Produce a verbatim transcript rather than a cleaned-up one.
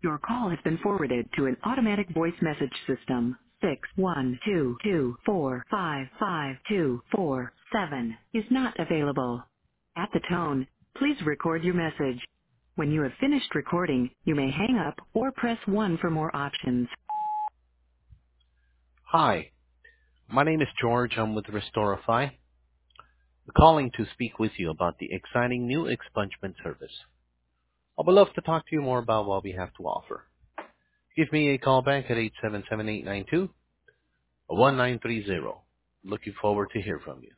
Your call has been forwarded to an automatic voice message system. Six one two two four five five two four seven is not available. At the tone, please record your message. When you have finished recording, you may hang up or press one for more options. Hi, my name is George. I'm with Restorify. I'm calling to speak with you about the exciting new expungement service. I would love to talk to you more about what we have to offer. Give me a call back at eight seven seven, eight nine two, one nine three zero. Looking forward to hear from you.